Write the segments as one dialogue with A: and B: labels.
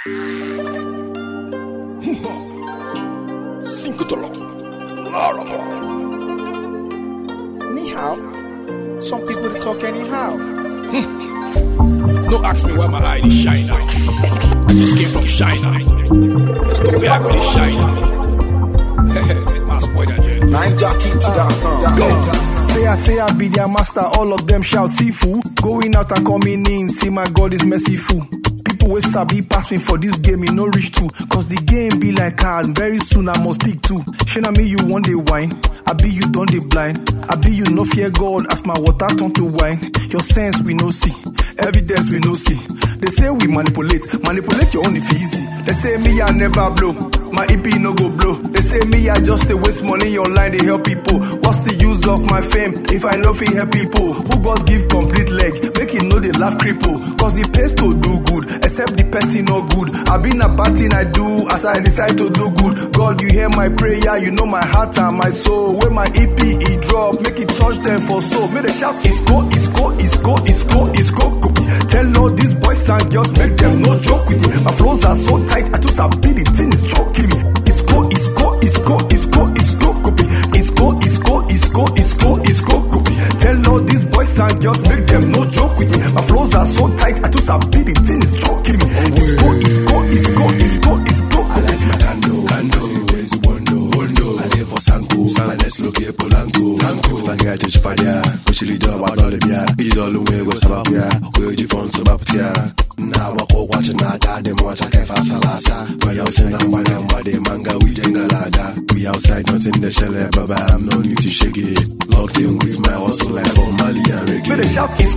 A: Ni hao. Some people they talk anyhow.
B: Don't ask me why my eye is shine now. I just came from China. There's no way I could be China. My spoil that jet.
A: Go. Say I be their master. All of them shout Sifu. Going out and coming in. See my God is merciful. People wey sabi pass me for this game, no reach to. Cause the game be like hard, very soon I must pick two. Shana me you want the wine, I be you don't dey blind. I be you no fear God, as my water turn to wine. Your sense we no see, evidence we no see. They say we manipulate your own if easy. They say me I never blow, my EP no go blow. They say me I just dey waste money online, they help people. What's the use of my fame if I no fit help people? Who God give complete leg, make it know they laugh cripple. Cause the pays to do good, except the person no good. I been a bad thing I do, as I decide to do good. God, you hear my prayer, you know my heart and my soul. When my EP drop, make it touch them for soul. Make the shout, it's go. Tell all these boys and girls, make them no joke with me. My flows are so tight, I just be the thing is choking me. It's go, copy. It's go, copy. Tell all these boys and girls, make them no joke with me. My flows are so tight, I just be the thing is choking me. It's go.
C: I like my candle, where's the bondo? I live for Sanko, let's look at Polanco. Tanga te chupadia, kuchili do wa dole bia. Idi dole we go sabia, we ji fon so baputia. Na wa ko watch na ta dem watch ka fa salasa. We outside and body manga we jengalada. We outside not in the shell, baba I'm no need to shake it. Locked in with my hustle like for Mali and reggae.
A: Make the shout, it's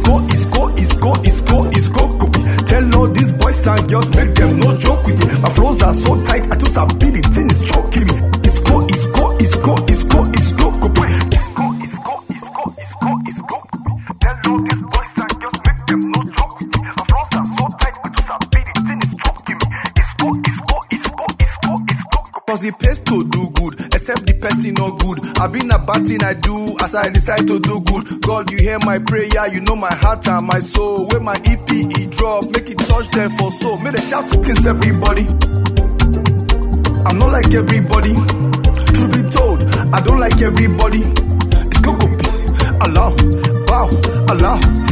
A: go, copy. Tell all these boys and girls, make them no joke with me. My flows are so tight, I just be the thing is choking me. It's go, copy. It's go, copy. It's go, copy. Tell all these boys and girls, make them no joke with me. My flows are so tight, I just be the thing is choking me. It's go, copy. Cause the pays to do good, except the person no good. I been a bad thing I do, as I decide to do good. God, you hear my prayer, you know my heart and my soul. When my EP drop, make it touch them for soul. Make the shout things everybody. I'm not like everybody. Truth be told, I don't like everybody. It's go copy. Allah, wow, Allah.